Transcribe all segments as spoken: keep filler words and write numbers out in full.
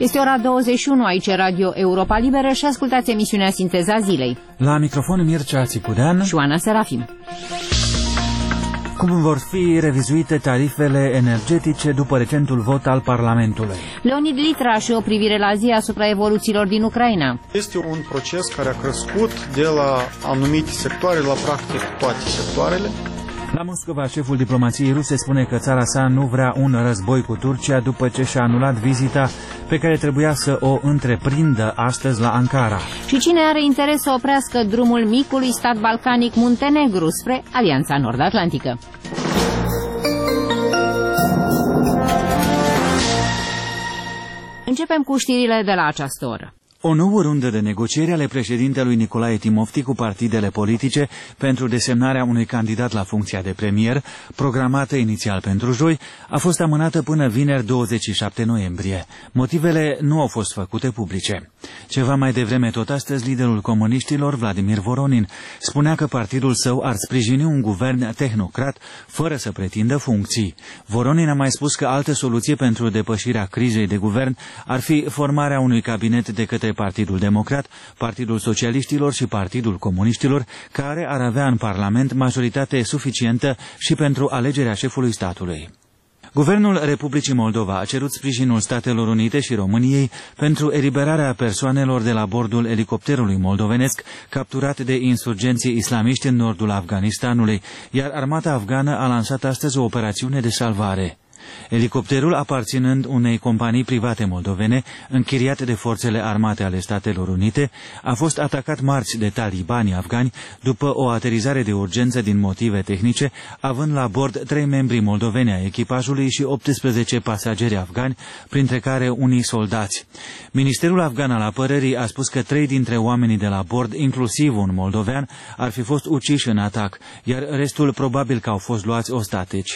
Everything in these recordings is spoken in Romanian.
Este ora douăzeci și unu, aici Radio Europa Liberă și ascultați emisiunea Sinteza Zilei. La microfon Mircea Țicudean și Oana Serafim. Cum vor fi revizuite tarifele energetice după recentul vot al Parlamentului? Leonid Litra și o privire la zi asupra evoluțiilor din Ucraina. Este un proces care a crescut de la anumite sectoare la practic toate sectoarele. La Moscova, șeful diplomației ruse spune că țara sa nu vrea un război cu Turcia după ce și-a anulat vizita pe care trebuia să o întreprindă astăzi la Ankara. Și cine are interes să oprească drumul micului stat balcanic Muntenegru spre Alianța Nord-Atlantică? Începem cu știrile de la această oră. O nouă rundă de negocieri ale președintelui Nicolae Timofti cu partidele politice pentru desemnarea unui candidat la funcția de premier, programată inițial pentru joi, a fost amânată până vineri douăzeci și șapte noiembrie. Motivele nu au fost făcute publice. Ceva mai devreme, tot astăzi, liderul comuniștilor, Vladimir Voronin, spunea că partidul său ar sprijini un guvern tehnocrat fără să pretindă funcții. Voronin a mai spus că altă soluție pentru depășirea crizei de guvern ar fi formarea unui cabinet de către Partidul Democrat, Partidul Socialiștilor și Partidul Comuniștilor, care ar avea în Parlament majoritate suficientă și pentru alegerea șefului statului. Guvernul Republicii Moldova a cerut sprijinul Statelor Unite și României pentru eliberarea persoanelor de la bordul elicopterului moldovenesc capturat de insurgenții islamiști în nordul Afganistanului, iar armata afgană a lansat astăzi o operațiune de salvare. Elicopterul, aparținând unei companii private moldovene, închiriat de forțele armate ale Statelor Unite, a fost atacat marți de talibanii afgani după o aterizare de urgență din motive tehnice, având la bord trei membri moldoveni ai echipajului și optsprezece pasageri afgani, printre care unii soldați. Ministerul afgan al apărării a spus că trei dintre oamenii de la bord, inclusiv un moldovean, ar fi fost uciși în atac, iar restul probabil că au fost luați ostateci.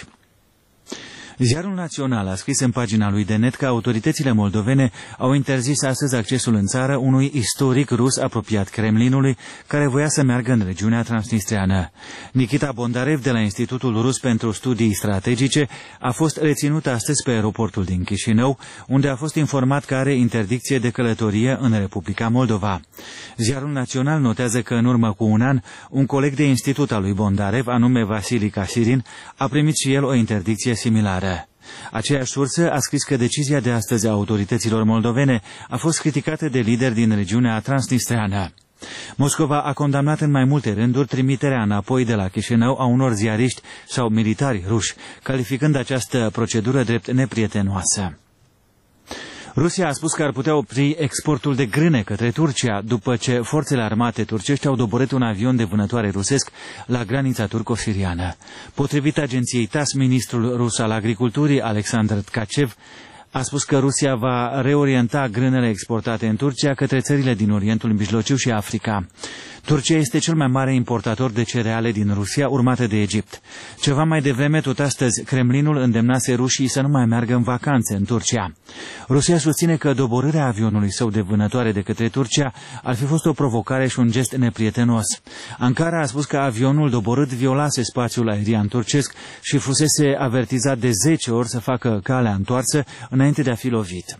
Ziarul Național a scris în pagina lui de net că autoritățile moldovene au interzis astăzi accesul în țară unui istoric rus apropiat Kremlinului, care voia să meargă în regiunea transnistreană. Nikita Bondarev de la Institutul Rus pentru Studii Strategice a fost reținut astăzi pe aeroportul din Chișinău, unde a fost informat că are interdicție de călătorie în Republica Moldova. Ziarul Național notează că în urmă cu un an, un coleg de institut al lui Bondarev, anume Vasili Casirin, a primit și el o interdicție similară. Aceeași sursă a scris că decizia de astăzi a autorităților moldovene a fost criticată de lideri din regiunea transnistreană. Moscova a condamnat în mai multe rânduri trimiterea înapoi de la Chișinău a unor ziariști sau militari ruși, calificând această procedură drept neprietenoasă. Rusia a spus că ar putea opri exportul de grâne către Turcia după ce forțele armate turcești au doborât un avion de vânătoare rusesc la granița turco-siriană. Potrivit agenției TASS, ministrul rus al agriculturii, Alexandr Tkachev, a spus că Rusia va reorienta grânele exportate în Turcia către țările din Orientul Mijlociu și Africa. Turcia este cel mai mare importator de cereale din Rusia, urmată de Egipt. Ceva mai devreme, tot astăzi, Kremlinul îndemnase rușii să nu mai meargă în vacanțe în Turcia. Rusia susține că doborârea avionului său de vânătoare de către Turcia ar fi fost o provocare și un gest neprietenos. Ankara a spus că avionul doborât violase spațiul aerian turcesc și fusese avertizat de zece ori să facă calea întoarsă înainte de a fi lovit.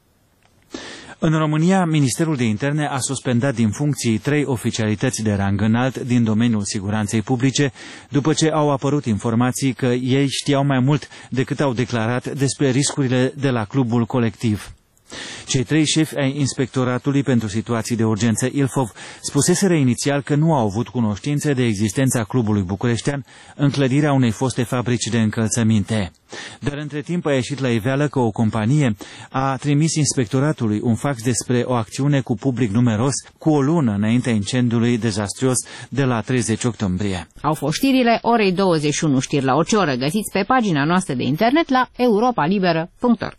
În România, Ministerul de Interne a suspendat din funcții trei oficialități de rang înalt din domeniul siguranței publice, după ce au apărut informații că ei știau mai mult decât au declarat despre riscurile de la clubul colectiv. Cei trei șefi ai Inspectoratului pentru Situații de Urgență Ilfov spuseseră inițial că nu au avut cunoștințe de existența clubului bucureștean în clădirea unei foste fabrici de încălțăminte. Dar între timp a ieșit la iveală că o companie a trimis Inspectoratului un fax despre o acțiune cu public numeros cu o lună înaintea incendiului dezastruos de la treizeci octombrie. Au fost știrile orei douăzeci și unu, știri la orice oră găsiți pe pagina noastră de internet la europa liberă punct org.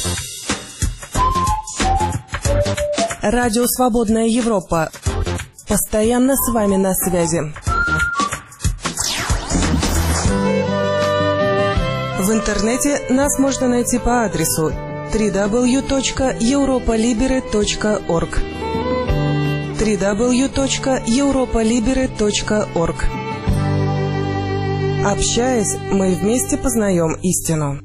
Радио «Свободная Европа». Постоянно с вами на связи. В интернете нас можно найти по адресу дабл ю дабл ю дабл ю точка европа либере точка орг дабл ю дабл ю дабл ю точка европа либере точка орг. Общаясь, мы вместе познаем истину.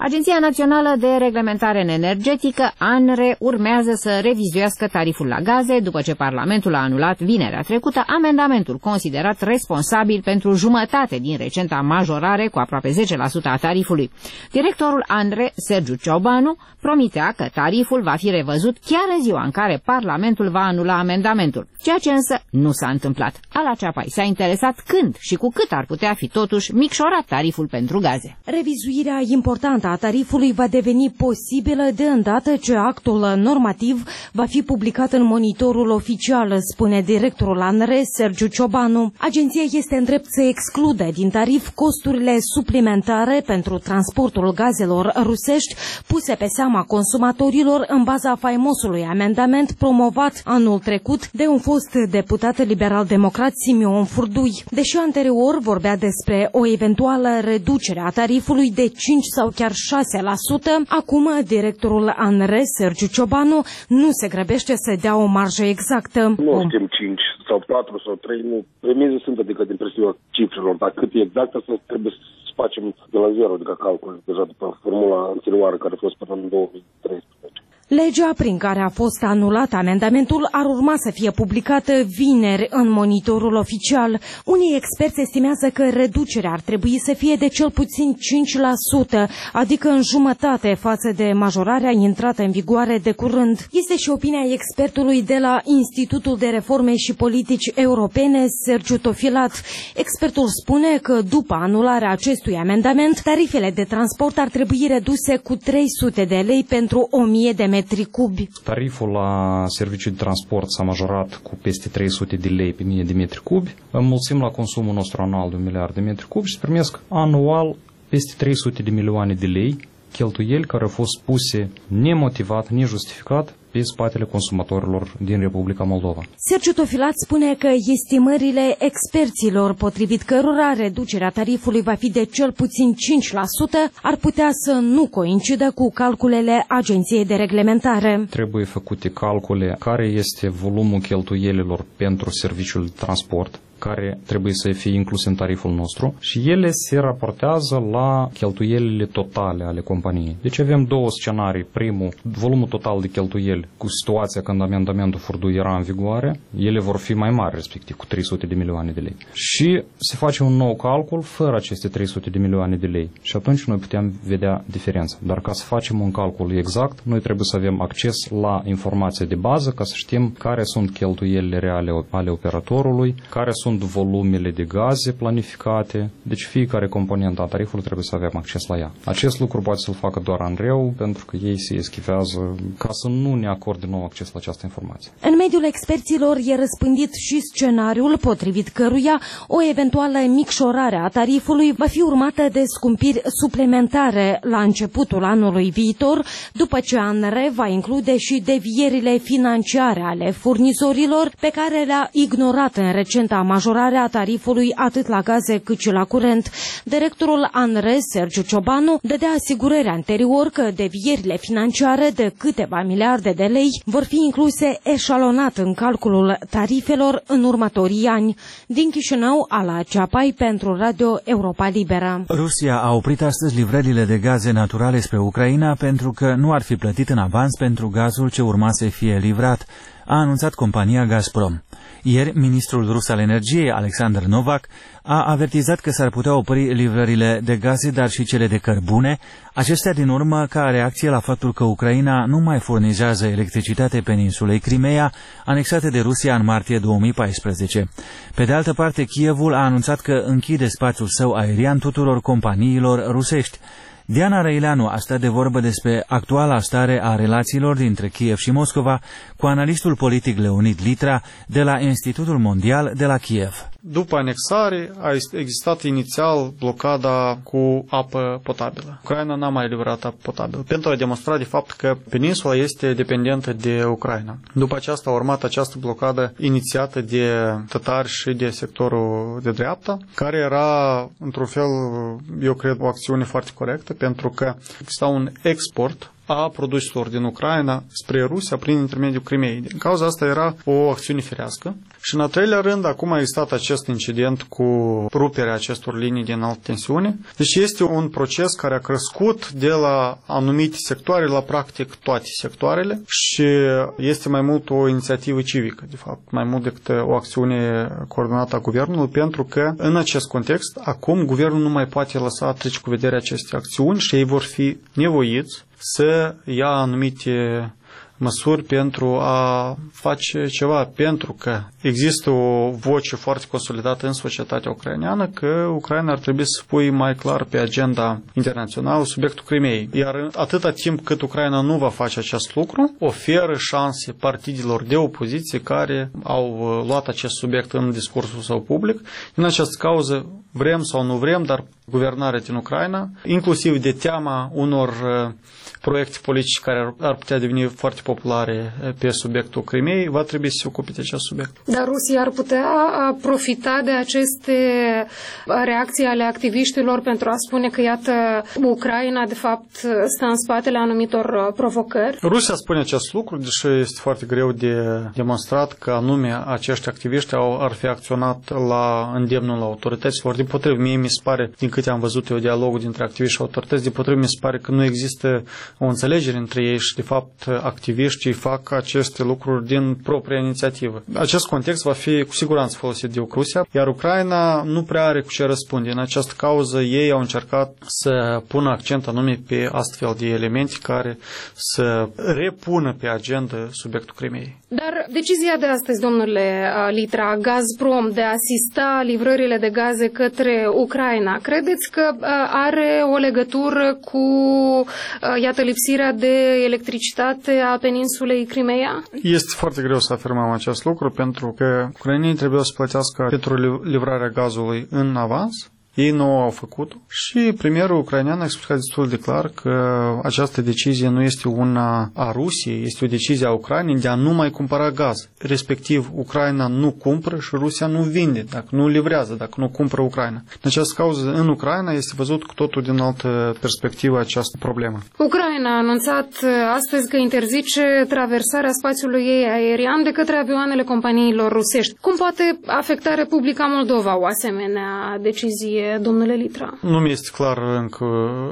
Agenția Națională de Reglementare Energetică, ANRE, urmează să revizuiască tariful la gaze după ce Parlamentul a anulat vinerea trecută amendamentul considerat responsabil pentru jumătate din recenta majorare cu aproape zece la sută a tarifului. Directorul ANRE, Sergiu Ciobanu, promitea că tariful va fi revăzut chiar în ziua în care Parlamentul va anula amendamentul, ceea ce însă nu s-a întâmplat. Ala Ceapai s-a interesat când și cu cât ar putea fi totuși micșorat tariful pentru gaze. Revizuirea importantă a tarifului va deveni posibilă de îndată ce actul normativ va fi publicat în monitorul oficial, spune directorul ANRE, Sergiu Ciobanu. Agenția este în drept să exclude din tarif costurile suplimentare pentru transportul gazelor rusești puse pe seama consumatorilor în baza faimosului amendament promovat anul trecut de un fost deputat liberal-democrat Simion Furdui. Deși anterior vorbea despre o eventuală reducere a tarifului de cinci sau chiar șase la sută, acum directorul ANRE, Sergiu Ciobanu, nu se grăbește să dea o marjă exactă. Nu știm cinci sau patru sau trei, nu. Premize sunt adică din perspectiva cifrelor, dar cât e exact, asta trebuie să facem de la zero, adică calcul, deja după formula anterioară care a fost până în două mii treisprezece. Legea prin care a fost anulat amendamentul ar urma să fie publicată vineri în monitorul oficial. Unii experți estimează că reducerea ar trebui să fie de cel puțin cinci la sută, adică în jumătate față de majorarea intrată în vigoare de curând. Este și opinia expertului de la Institutul de Reforme și Politici Europene, Sergiu Tofilat. Expertul spune că după anularea acestui amendament, tarifele de transport ar trebui reduse cu trei sute de lei pentru o mie de metri cubi. Tariful la serviciu de transport s-a majorat cu peste trei sute de lei pe mie de metri cubi. Înmulțim la consumul nostru anual de un miliard de metri cubi și se primesc anual peste trei sute de milioane de lei cheltuieli care au fost puse nemotivat, nejustificat pe spatele consumatorilor din Republica Moldova. Sergiu Tofilat spune că estimările experților, potrivit cărora reducerea tarifului va fi de cel puțin cinci la sută, ar putea să nu coincidă cu calculele Agenției de Reglementare. Trebuie făcute calcule care este volumul cheltuielilor pentru serviciul de transport, care trebuie să fie incluse în tariful nostru și ele se raportează la cheltuielile totale ale companiei. Deci avem două scenarii. Primul, volumul total de cheltuieli cu situația când amendamentul Furdui era în vigoare, ele vor fi mai mari, respectiv cu trei sute de milioane de lei. Și se face un nou calcul fără aceste trei sute de milioane de lei. Și atunci noi putem vedea diferența. Dar ca să facem un calcul exact, noi trebuie să avem acces la informația de bază ca să știm care sunt cheltuielile reale ale operatorului, care sunt volumele de gaze planificate, deci fiecare componentă a tarifului trebuie să avem acces la ea. Acest lucru poate să-l facă doar ANRE-ul, pentru că ei se eschivează ca să nu ne acorde nou acces la această informație. În mediul experților e răspândit și scenariul potrivit căruia o eventuală micșorare a tarifului va fi urmată de scumpiri suplimentare la începutul anului viitor, după ce ANRE va include și devierile financiare ale furnizorilor pe care le-a ignorat în recenta majorare a tarifului atât la gaze cât și la curent. Directorul ANRE, Sergiu Ciobanu, dădea asigurări anterior că devierile financiare de câteva miliarde de lei vor fi incluse eșalonat în calculul tarifelor în următorii ani. Din Chișinău, Ala Ceapai pentru Radio Europa Liberă. Rusia a oprit astăzi livrările de gaze naturale spre Ucraina pentru că nu ar fi plătit în avans pentru gazul ce urma să fie livrat, a anunțat compania Gazprom. Ieri, ministrul rus al energiei, Alexander Novak, a avertizat că s-ar putea opri livrările de gaze, dar și cele de cărbune, acestea din urmă ca reacție la faptul că Ucraina nu mai furnizează electricitate peninsulei Crimea, anexate de Rusia în martie două mii paisprezece. Pe de altă parte, Kievul a anunțat că închide spațiul său aerian tuturor companiilor rusești. Diana Răileanu a stat de vorbă despre actuala stare a relațiilor dintre Kiev și Moscova cu analistul politic Leonid Litra de la Institutul Mondial de la Kiev. După anexare a existat inițial blocada cu apă potabilă. Ucraina n-a mai livrat apă potabilă pentru a demonstra de fapt că peninsula este dependentă de Ucraina. După aceasta a urmat această blocadă inițiată de tătari și de sectorul de dreapta, care era într-un fel, eu cred, o acțiune foarte corectă pentru că exista un export a produselor din Ucraina spre Rusia prin intermediul Crimeei. Din cauza asta era o acțiune firească. Și în al treilea rând, acum a existat acest incident cu ruperea acestor linii din altă tensiune. Deci este un proces care a crescut de la anumite sectoare la practic toate sectoarele și este mai mult o inițiativă civică, de fapt, mai mult decât o acțiune coordonată a guvernului, pentru că în acest context, acum guvernul nu mai poate lăsa trece cu vedere aceste acțiuni și ei vor fi nevoiți să ia anumite măsuri pentru a face ceva, pentru că există o voce foarte consolidată în societatea ucraineană că Ucraina ar trebui să pui mai clar pe agenda internațională subiectul Crimeei. Iar atâta timp cât Ucraina nu va face acest lucru, oferă șanse partidelor de opoziție care au luat acest subiect în discursul său public. În această cauză, vrem sau nu vrem, dar guvernarea din Ucraina, inclusiv de teama unor proiecte politice care ar putea deveni foarte populare pe subiectul Crimeei, va trebui să se ocupe de acest subiect. Dar Rusia ar putea profita de aceste reacții ale activiștilor pentru a spune că, iată, Ucraina, de fapt, stă în spatele anumitor provocări? Rusia spune acest lucru, deși este foarte greu de demonstrat că anume acești activiști au, ar fi acționat la îndemnul autorităților. Din potrivă, mie mi se pare, din câte am văzut eu dialogul dintre activiști și autorități, din potrivă mi se pare că nu există o înțelegere între ei și, de fapt, activiștii fac aceste lucruri din propria inițiativă. Acest context va fi cu siguranță folosit de Rusia, iar Ucraina nu prea are cu ce răspunde. În această cauză ei au încercat să pună accent anume pe astfel de elemente care să repună pe agenda subiectul Crimeei. Dar decizia de astăzi, domnule Litra, Gazprom de a asista livrările de gaze către Ucraina, credeți că are o legătură cu, iată, lipsirea de electricitate a peninsulei Crimeea? Este foarte greu să afirmăm acest lucru pentru că ucrainenii trebuie să plătească pentru livrarea gazului în avans. Ei nu au făcut și premierul ucrainean a explicat destul de clar că această decizie nu este una a Rusiei, este o decizie a Ucrainei de a nu mai cumpăra gaz. Respectiv, Ucraina nu cumpără și Rusia nu vinde, dacă nu livrează, dacă nu cumpără Ucraina. În această cauză, în Ucraina este văzut cu totul din altă perspectivă această problemă. Ucraina a anunțat astăzi că interzice traversarea spațiului ei aerian de către avioanele companiilor rusești. Cum poate afecta Republica Moldova o asemenea decizie, domnule Litra? Nu mi este clar încă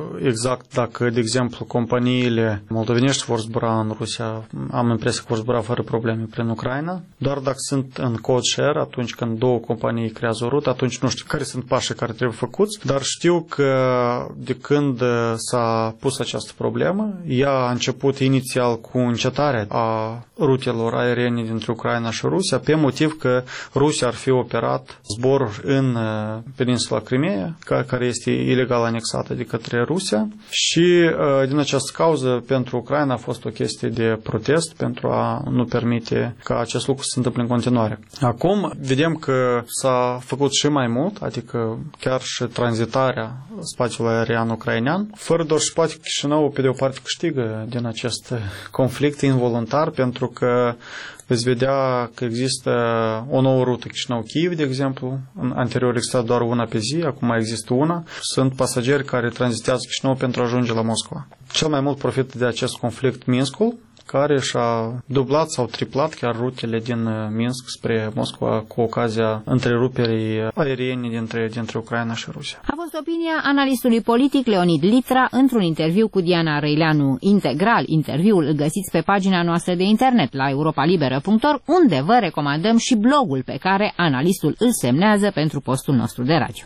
exact dacă, de exemplu, companiile moldovenești vor zbura în Rusia. Am impresia că vor zbura fără probleme prin Ucraina. Doar dacă sunt în code share, atunci când două companii creează o rută, atunci nu știu care sunt pașii care trebuie făcuți, dar știu că de când s-a pus această problemă, ea a început inițial cu încetarea a rutelor aeriene dintre Ucraina și Rusia, pe motiv că Rusia ar fi operat zboruri în peninsula Crimeea, care este ilegal anexată de către Rusia și din această cauză pentru Ucraina a fost o chestie de protest pentru a nu permite ca acest lucru să se întâmple în continuare. Acum vedem că s-a făcut și mai mult, adică chiar și tranzitarea spațiului aerian ucrainean, fără doar și poate Chișinău pe de o parte câștigă din acest conflict involuntar pentru că veți vedea că există o nouă rută Chișinău-Kiev, de exemplu. Anterior exista doar una pe zi, acum mai există una. Sunt pasageri care tranzitează Chișinău pentru a ajunge la Moscova. Cel mai mult profită de acest conflict Minskul, care și-a dublat sau triplat chiar rutele din Minsk spre Moscova cu ocazia întreruperii aeriene dintre, dintre Ucraina și Rusia. A fost opinia analistului politic Leonid Litra într-un interviu cu Diana Răileanu. Integral, interviul îl găsiți pe pagina noastră de internet la europa liberă punct org, unde vă recomandăm și blogul pe care analistul îl semnează pentru postul nostru de radio.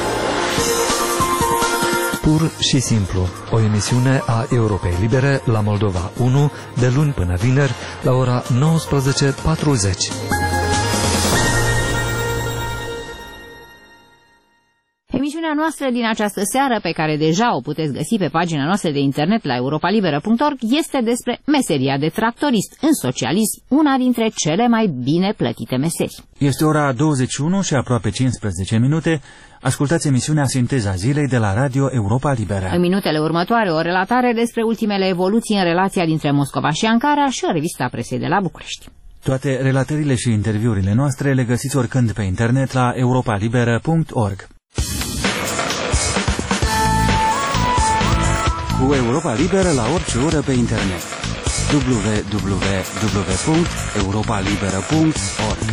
Pur și simplu, o emisiune a Europei Libere la Moldova unu, de luni până vineri, la ora nouăsprezece patruzeci. Emisiunea noastră din această seară, pe care deja o puteți găsi pe pagina noastră de internet la europa liberă punct org, este despre meseria de tractorist în socialism, una dintre cele mai bine plătite meserii. Este ora douăzeci și unu și aproape cincisprezece minute. Ascultați emisiunea Sinteza Zilei de la Radio Europa Liberă. În minutele următoare, o relatare despre ultimele evoluții în relația dintre Moscova și Ankara și o revistă a presei de la București. Toate relatările și interviurile noastre le găsiți oricând pe internet la europa liberă punct org. Cu cu Europa Liberă la orice oră pe internet. w w w punct europa liberă punct org.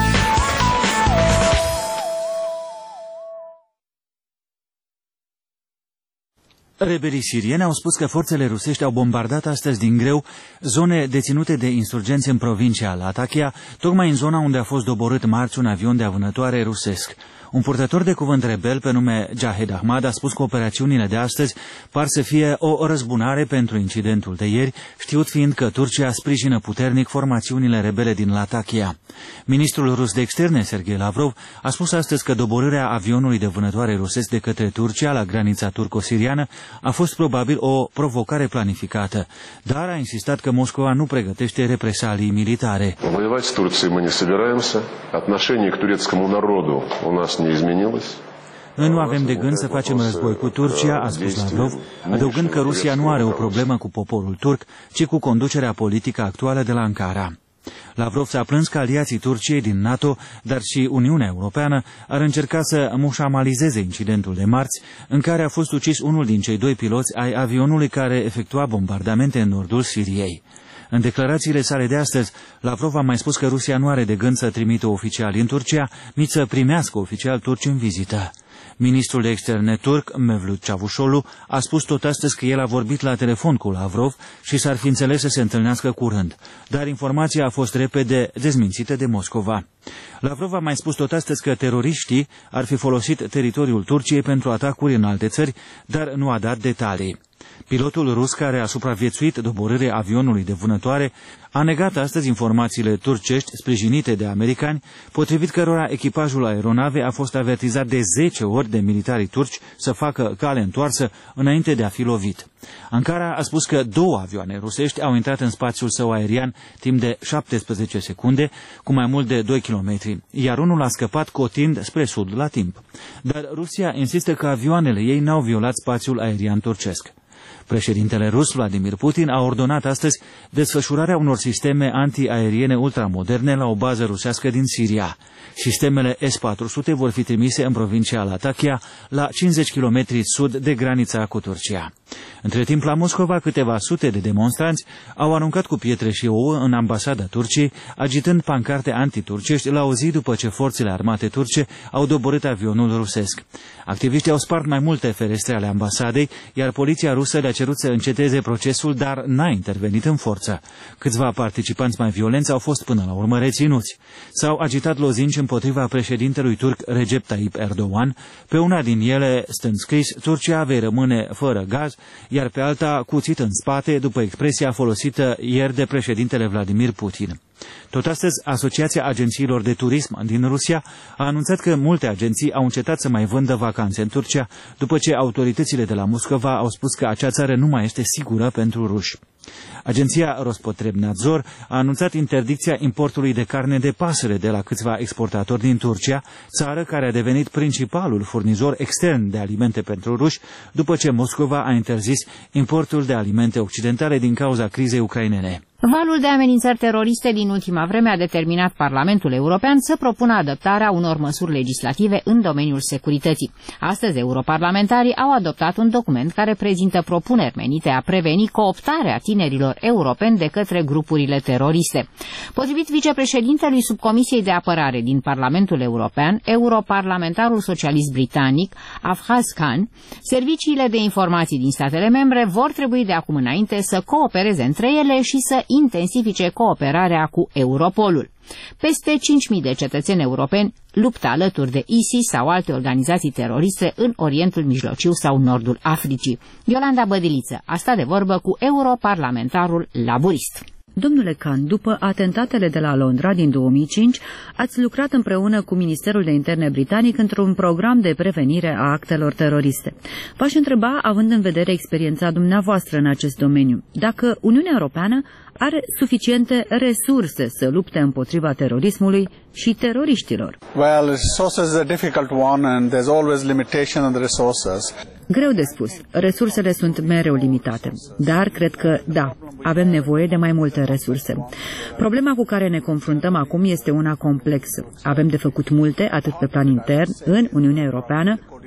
Rebelii sirieni au spus că forțele rusești au bombardat astăzi din greu zone deținute de insurgenți în provincia Latakia, tocmai în zona unde a fost doborât marți un avion de avânătoare rusesc. Un purtător de cuvânt rebel pe nume Jahed Ahmad a spus că operațiunile de astăzi par să fie o răzbunare pentru incidentul de ieri, știut fiind că Turcia sprijină puternic formațiunile rebele din Latakia. Ministrul rus de externe, Sergei Lavrov, a spus astăzi că doborârea avionului de vânătoare rusesc de către Turcia la granița turco-siriană a fost probabil o provocare planificată, dar a insistat că Moscova nu pregătește represalii militare. Воевать с Турцией мы не собираемся. Отношение к турецкому народу у нас не изменилось. Noi nu avem de gând să facem război cu Turcia, a spus Lavrov, adăugând că Rusia nu are o problemă cu poporul turc, ci cu conducerea politică actuală de la Ankara. Lavrov s-a plâns că aliații Turciei din NATO, dar și Uniunea Europeană, ar încerca să mușamalizeze incidentul de marți, în care a fost ucis unul din cei doi piloți ai avionului care efectua bombardamente în nordul Siriei. În declarațiile sale de astăzi, Lavrov a mai spus că Rusia nu are de gând să trimită oficiali în Turcia, nici să primească oficiali turci în vizită. Ministrul de externe turc, Mevlut Çavuşoğlu, a spus tot astăzi că el a vorbit la telefon cu Lavrov și s-ar fi înțeles să se întâlnească curând, dar informația a fost repede dezmințită de Moscova. Lavrov a mai spus tot astăzi că teroriștii ar fi folosit teritoriul Turciei pentru atacuri în alte țări, dar nu a dat detalii. Pilotul rus care a supraviețuit doborârea avionului de vânătoare a negat astăzi informațiile turcești sprijinite de americani, potrivit cărora echipajul aeronavei a fost avertizat de zece ori de militarii turci să facă cale întoarsă înainte de a fi lovit. Ankara a spus că două avioane rusești au intrat în spațiul său aerian timp de șaptesprezece secunde, cu mai mult de doi kilometri, iar unul a scăpat cotind spre sud la timp. Dar Rusia insistă că avioanele ei n-au violat spațiul aerian turcesc. Președintele rus, Vladimir Putin, a ordonat astăzi desfășurarea unor sisteme antiaeriene ultramoderne la o bază rusească din Siria. Sistemele S patru sute vor fi trimise în provincia Latakia, la cincizeci de kilometri sud de granița cu Turcia. Între timp, la Moscova, câteva sute de demonstranți au aruncat cu pietre și ouă în ambasada Turciei, agitând pancarte antiturcești la o zi după ce forțele armate turce au doborât avionul rusesc. Activiștii au spart mai multe ferestre ale ambasadei, iar poliția rusă le-a cerut să înceteze procesul, dar n-a intervenit în forță. Câțiva participanți mai violenți au fost până la urmă reținuți. S-au agitat lozinci împotriva președintelui turc Recep Tayyip Erdogan, pe una din ele stând scris "Turcia vei rămâne fără gaz", iar pe alta cuțit în spate, după expresia folosită ieri de președintele Vladimir Putin. Tot astăzi, Asociația Agențiilor de Turism din Rusia a anunțat că multe agenții au încetat să mai vândă vacanțe în Turcia, după ce autoritățile de la Moscova au spus că acea țară nu mai este sigură pentru ruși. Agenția Rospotrebnadzor a anunțat interdicția importului de carne de pasăre de la câțiva exportatori din Turcia, țară care a devenit principalul furnizor extern de alimente pentru ruși, după ce Moscova a interzis importul de alimente occidentale din cauza crizei ucrainene. Valul de amenințări teroriste din ultima vreme a determinat Parlamentul European să propună adoptarea unor măsuri legislative în domeniul securității. Astăzi, europarlamentarii au adoptat un document care prezintă propuneri menite a preveni cooptarea tinerilor europeni de către grupurile teroriste. Potrivit vicepreședintelui Subcomisiei de Apărare din Parlamentul European, europarlamentarul socialist britanic Afhaz Khan, serviciile de informații din statele membre vor trebui de acum înainte să coopereze între ele și să intensifice cooperarea cu Europolul. Peste cinci mii de cetățeni europeni luptă alături de ISIS sau alte organizații teroriste în Orientul Mijlociu sau Nordul Africii. Iolanda Bădiliță a stat de vorbă cu europarlamentarul laburist. Domnule Khan, după atentatele de la Londra din două mii cinci, ați lucrat împreună cu Ministerul de Interne britanic într-un program de prevenire a actelor teroriste. V-aș întreba, având în vedere experiența dumneavoastră în acest domeniu, dacă Uniunea Europeană are suficiente resurse să lupte împotriva terorismului și teroriștilor. Well, resources is a difficult one and there's always limitation on the resources. Greu de spus. Resursele sunt mereu limitate. Dar cred că, da, avem nevoie de mai multe resurse. Problema cu care ne confruntăm acum este una complexă. Avem de făcut multe, atât pe plan intern, în Uniunea Europeană,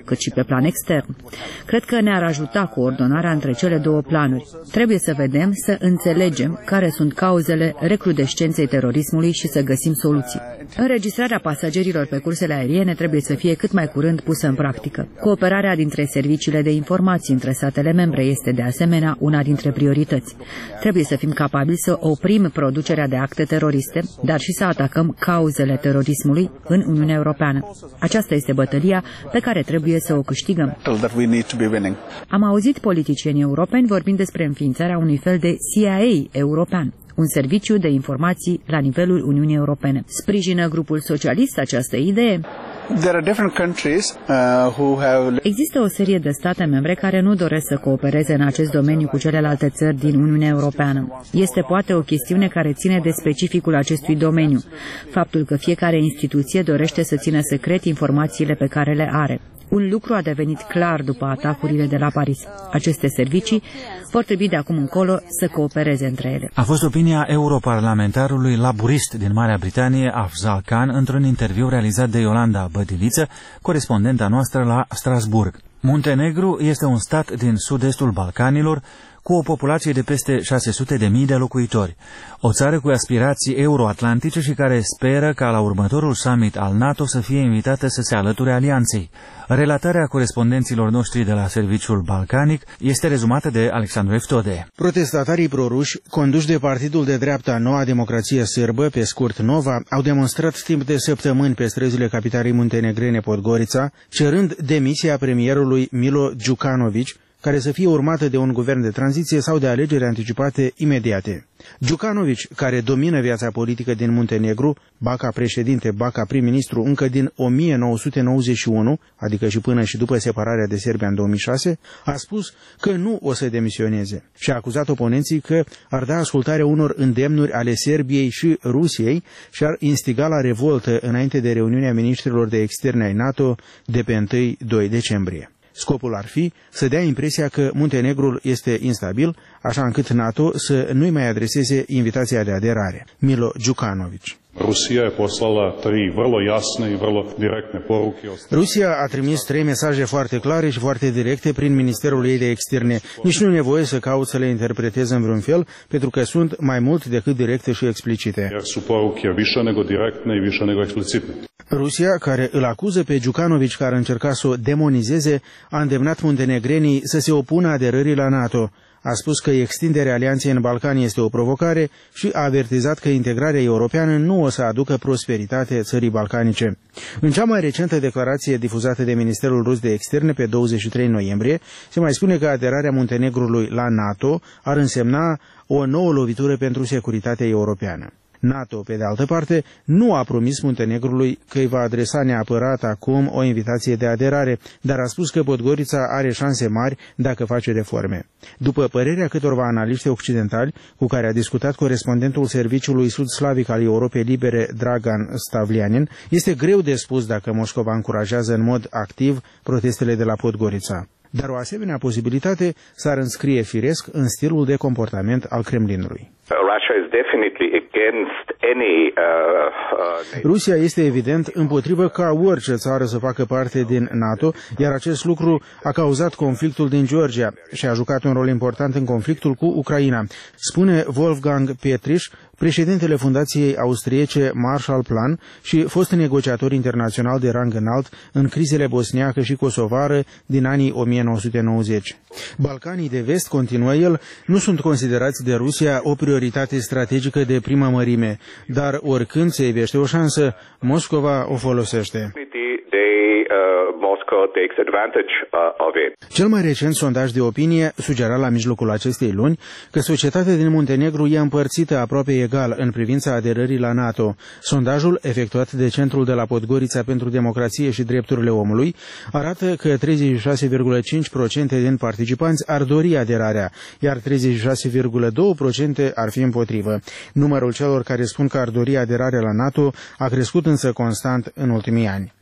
cât și pe plan extern. Cred că ne-ar ajuta coordonarea între cele două planuri. Trebuie să vedem, să înțelegem care sunt cauzele recrudescenței terorismului și să găsim soluții. Înregistrarea pasagerilor pe cursele aeriene trebuie să fie cât mai curând pusă în practică. Cooperarea dintre serviciile de informații între statele membre este de asemenea una dintre priorități. Trebuie să fim capabili să oprim producerea de acte teroriste, dar și să atacăm cauzele terorismului în Uniunea Europeană. Aceasta este bătălia pe care trebuie să o câștigăm. Am auzit politicieni europeni vorbind despre înființarea unui fel de C I A european, un serviciu de informații la nivelul Uniunii Europene. Sprijină grupul socialist această idee? There are different countries, uh, who have... Există o serie de state membre care nu doresc să coopereze în acest domeniu cu celelalte țări din Uniunea Europeană. Este poate o chestiune care ține de specificul acestui domeniu, faptul că fiecare instituție dorește să țină secret informațiile pe care le are. Un lucru a devenit clar după atacurile de la Paris. Aceste servicii vor trebui de acum încolo să coopereze între ele. A fost opinia europarlamentarului laburist din Marea Britanie, Afzal Khan, într-un interviu realizat de Iolanda Bădiliță, corespondenta noastră la Strasburg. Muntenegru este un stat din sud-estul Balcanilor, cu o populație de peste șase sute de mii de locuitori. O țară cu aspirații euroatlantice și care speră ca la următorul summit al NATO să fie invitată să se alăture alianței. Relatarea corespondenților noștri de la Serviciul Balcanic este rezumată de Alexandru Eftode. Protestatarii proruși, conduși de partidul de dreapta Noua Democrație Sârbă, pe scurt Nova, au demonstrat timp de săptămâni pe străzile capitalei muntenegrene Podgorița, cerând demisia premierului Milo Đukanović, care să fie urmată de un guvern de tranziție sau de alegeri anticipate imediate. Đukanović, care domină viața politică din Muntenegru, ba ca președinte, ba ca prim-ministru încă din o mie nouă sute nouăzeci și unu, adică și până și după separarea de Serbia în două mii șase, a spus că nu o să demisioneze și a acuzat oponenții că ar da ascultare unor îndemnuri ale Serbiei și Rusiei și ar instiga la revoltă înainte de reuniunea ministrilor de externe ai NATO de pe întâi-doi decembrie. Scopul ar fi să dea impresia că Muntenegrul este instabil, așa încât NATO să nu-i mai adreseze invitația de aderare. Milo Đukanović. Rusia je poslala tri vrlo jasne i vrlo direktne poruke. Rusia a trimis trei mesaje foarte clare și foarte directe prin Ministerul ei de Externe. Nici nu e nevoie să caut să le interpretez în vreun fel, pentru că sunt mai mult decât directe și explicite. Jer su poruke više nego direktne i više nego eksplicitne. Rusia, care îl acuză pe Đukanović că ar încerca să o demonizeze, a îndemnat muntenegrenii să se opună aderării la NATO. A spus că extinderea alianței în Balcani este o provocare și a avertizat că integrarea europeană nu o să aducă prosperitate țării balcanice. În cea mai recentă declarație difuzată de Ministerul Rus de Externe pe douăzeci și trei noiembrie, se mai spune că aderarea Muntenegrului la NATO ar însemna o nouă lovitură pentru securitatea europeană. NATO, pe de altă parte, nu a promis Muntenegrului că îi va adresa neapărat acum o invitație de aderare, dar a spus că Podgorița are șanse mari dacă face reforme. După părerea câtorva analiști occidentali cu care a discutat corespondentul Serviciului Sud-Slavic al Europei Libere, Dragan Stavlianin, este greu de spus dacă Moscova încurajează în mod activ protestele de la Podgorița. Dar o asemenea posibilitate s-ar înscrie firesc în stilul de comportament al Kremlinului. Rusia este evident împotrivă ca orice țară să facă parte din NATO, iar acest lucru a cauzat conflictul din Georgia și a jucat un rol important în conflictul cu Ucraina, spune Wolfgang Petriș, președintele fundației austriece Marshallplan și fost negociator internațional de rang înalt în crizele bosniacă și kosovară din anii o mie nouă sute nouăzeci. Balcanii de vest, continuă el, nu sunt considerați de Rusia o prioritate strategică de primă mărime, dar oricând se ivește o șansă, Moscova o folosește. Cel mai recent sondaj de opinie sugera la mijlocul acestei luni că societatea din Muntenegru e împărțită aproape egal în privința aderării la NATO. Sondajul, efectuat de Centrul de la Podgorița pentru Democrație și Drepturile Omului, arată că treizeci și șase virgulă cinci la sută din participanți ar dori aderarea, iar treizeci și șase virgulă doi la sută ar fi împotrivă. Numărul celor care spun că ar dori aderarea la NATO a crescut însă constant în ultimii ani.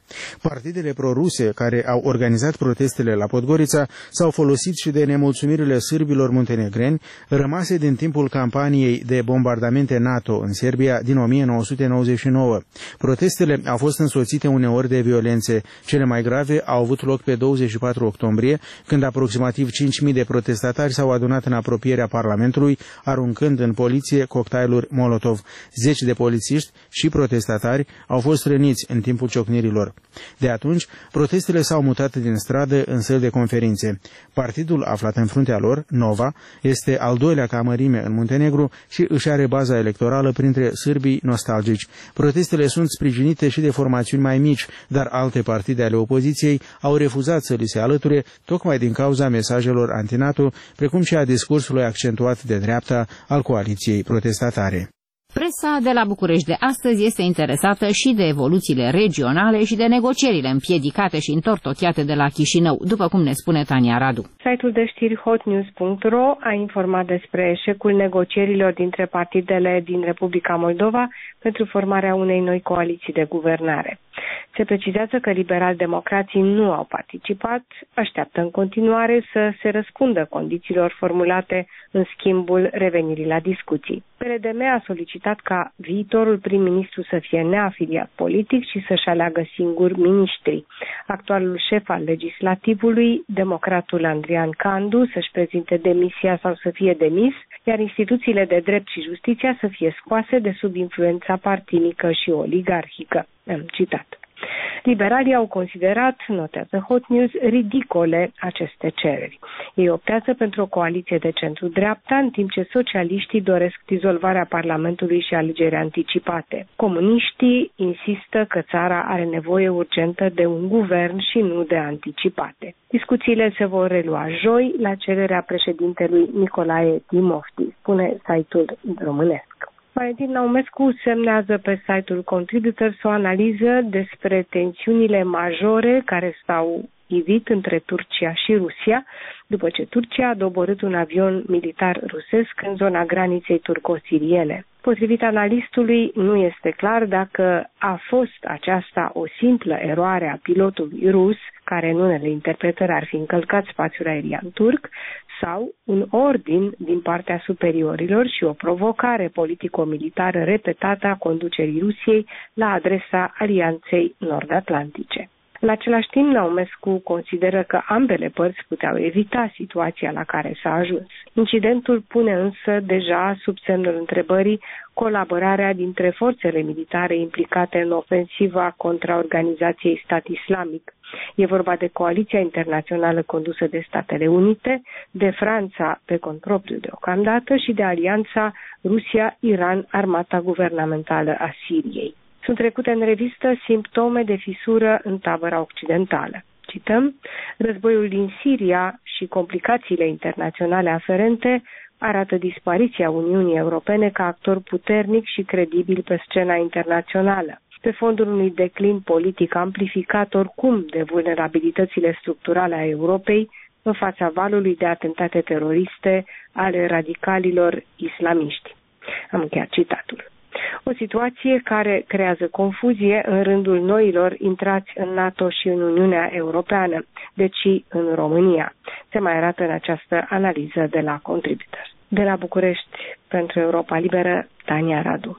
Partidele proruse care au organizat protestele la Podgorița s-au folosit și de nemulțumirile sârbilor muntenegreni rămase din timpul campaniei de bombardamente NATO în Serbia din o mie nouă sute nouăzeci și nouă. Protestele au fost însoțite uneori de violențe. Cele mai grave au avut loc pe douăzeci și patru octombrie, când aproximativ cinci mii de protestatari s-au adunat în apropierea Parlamentului, aruncând în poliție cocktailuri Molotov. Zeci de polițiști și protestatari au fost răniți în timpul ciocnirilor. De atunci, protestele s-au mutat din stradă în săli de conferințe. Partidul aflat în fruntea lor, Nova, este al doilea ca mărime în Muntenegru și își are baza electorală printre sârbii nostalgici. Protestele sunt sprijinite și de formațiuni mai mici, dar alte partide ale opoziției au refuzat să li se alăture tocmai din cauza mesajelor anti-NATO, precum și a discursului accentuat de dreapta al coaliției protestatare. Presa de la București de astăzi este interesată și de evoluțiile regionale și de negocierile împiedicate și întortocheate de la Chișinău, după cum ne spune Tania Radu. Site-ul de știri hotnews punct ro a informat despre eșecul negocierilor dintre partidele din Republica Moldova pentru formarea unei noi coaliții de guvernare. Se precizează că liberal-democrații nu au participat, așteaptă în continuare să se răspundă condițiilor formulate în schimbul revenirii la discuții. P R D M a solicitat ca viitorul prim-ministru să fie neafiliat politic și să-și aleagă singur miniștrii. Actualul șef al legislativului, democratul Andrian Candu, să-și prezinte demisia sau să fie demis, iar instituțiile de drept și justiția să fie scoase de sub influența partinică și oligarhică. Am citat. Liberalii au considerat, notează Hot News, ridicole aceste cereri. Ei optează pentru o coaliție de centru-dreapta, în timp ce socialiștii doresc dizolvarea Parlamentului și alegeri anticipate. Comuniștii insistă că țara are nevoie urgentă de un guvern și nu de anticipate. Discuțiile se vor relua joi la cererea președintelui Nicolae Timofti, spune site-ul românesc. Valentin Naumescu semnează pe site-ul Contributors o analiză despre tensiunile majore care s-au ivit între Turcia și Rusia, după ce Turcia a doborât un avion militar rusesc în zona graniței turco-siriene. Potrivit analistului, nu este clar dacă a fost aceasta o simplă eroare a pilotului rus, care în unele interpretări ar fi încălcat spațiul aerian turc, sau un ordin din partea superiorilor și o provocare politico-militară repetată a conducerii Rusiei la adresa Alianței Nord-Atlantice. În același timp, Naumescu consideră că ambele părți puteau evita situația la care s-a ajuns. Incidentul pune însă deja sub semnul întrebării colaborarea dintre forțele militare implicate în ofensiva contra organizației Stat Islamic. E vorba de coaliția internațională condusă de Statele Unite, de Franța pe cont propriu deocamdată și de alianța Rusia-Iran, armata guvernamentală a Siriei. Sunt trecute în revistă simptome de fisură în tabăra occidentală. Cităm, războiul din Siria și complicațiile internaționale aferente arată dispariția Uniunii Europene ca actor puternic și credibil pe scena internațională. Pe fondul unui declin politic amplificat oricum de vulnerabilitățile structurale a Europei în fața valului de atentate teroriste ale radicalilor islamiști. Am încheiat citatul. O situație care creează confuzie în rândul noilor intrați în NATO și în Uniunea Europeană, deci în România. Se mai arată în această analiză de la Contributor. De la București, pentru Europa Liberă, Tania Radu.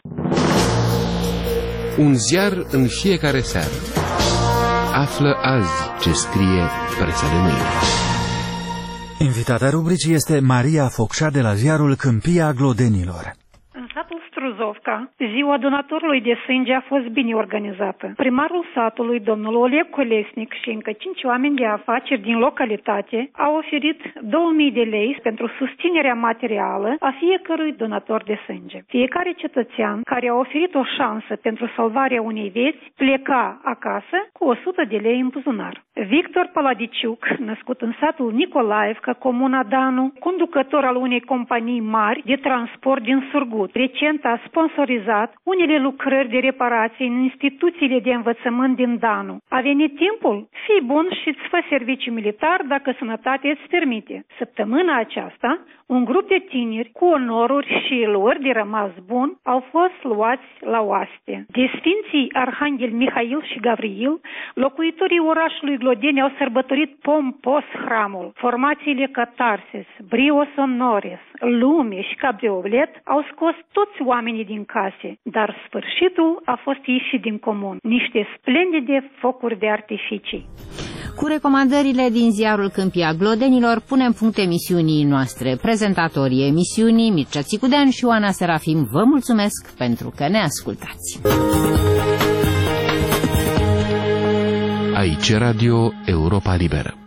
Un ziar în fiecare seară. Află azi ce scrie presa de mâine. Invitata rubricii este Maria Focșa de la ziarul Câmpia Glodenilor. Struzovca, ziua donatorului de sânge a fost bine organizată. Primarul satului, domnul Oleg Colesnic, și încă cinci oameni de afaceri din localitate au oferit două mii de lei pentru susținerea materială a fiecărui donator de sânge. Fiecare cetățean care a oferit o șansă pentru salvarea unei vieți pleca acasă cu o sută de lei în buzunar. Victor Paladiciuc, născut în satul Nicolaevca, comuna Danu, conducător al unei companii mari de transport din Surgut. Recent a sponsorizat unele lucrări de reparație în instituțiile de învățământ din Danu. A venit timpul? Fii bun și îți fă serviciu militar dacă sănătatea îți permite. Săptămâna aceasta, un grup de tineri cu onoruri și luări de rămas bun au fost luați la oaste. De Sfinții Arhanghel Mihail și Gavril, locuitorii orașului Glodeni au sărbătorit pompos hramul. Formațiile Catarsis, Brios Honores, Lume și Cabriolet au scos toți oamenii din case, dar sfârșitul a fost ieșit din comun. Niște splendide focuri de artificii. Cu recomandările din ziarul Câmpia Glodenilor punem punct emisiunii noastre. Prezentatorii emisiunii Mircea Țicudean și Oana Serafim vă mulțumesc pentru că ne ascultați. Aici Radio Europa Liberă.